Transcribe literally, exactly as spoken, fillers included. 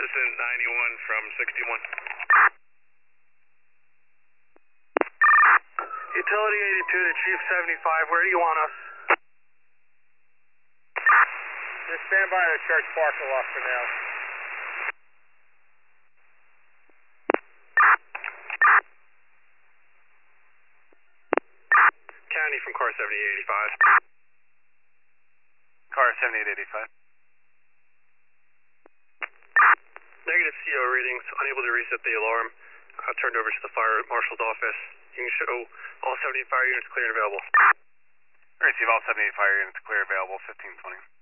Citizen ninety-one from sixty-one. Utility eighty-two to Chief seventy-five, where do you want us? Just stand by the church parking lot for now. County from car seventy-eight eighty-five. Car seventy-eight eighty-five. Negative C O readings, unable to reset the alarm. I turned over to the fire marshal's office. You can show all seventy fire units clear and available. Receive all seventy fire units clear available, fifteen twenty.